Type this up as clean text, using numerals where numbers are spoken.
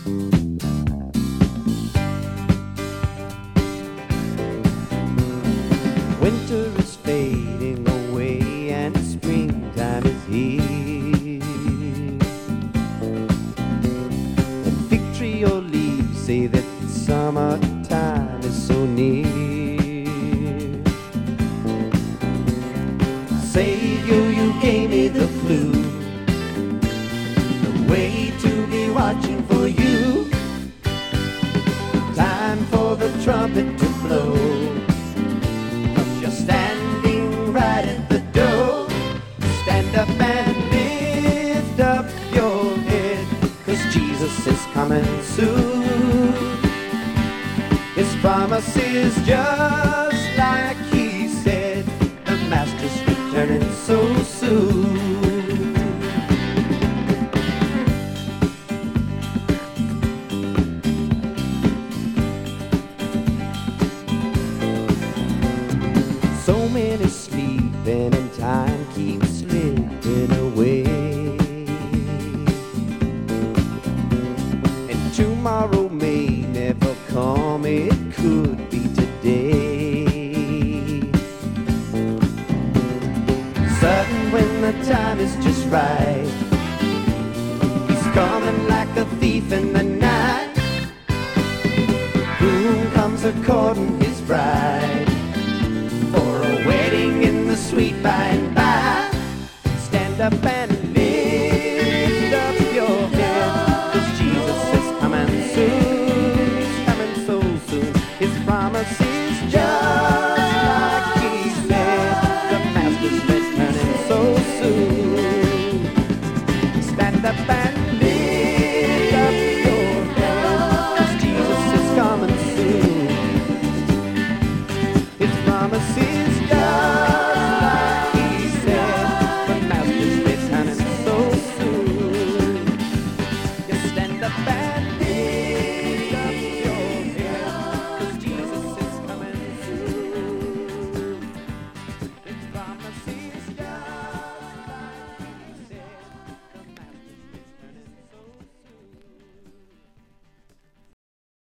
Winter is fading away and springtime is here. And fig tree or leaves say that summertime is so near. Savior, you gave me the clue, the way to be watching for you. Time for the trumpet to blow. You're standing right at the door. Stand up and lift up your head, 'cause Jesus is coming soon. His promise is just like he said, the Master's returning so soon. So many sleeping and time keeps slipping away. And tomorrow may never come, it could be today. Sudden when the time is just right, he's coming like a thief in the night. Boom comes a courting his bride, for a wedding in the sweet by and by. Stand up and lift up your head, 'cause Jesus is coming soon. He's coming so soon. His promise is just like he said, the Master's returning so soon. Stand up and lift up your head, 'cause Jesus is coming soon. His promise is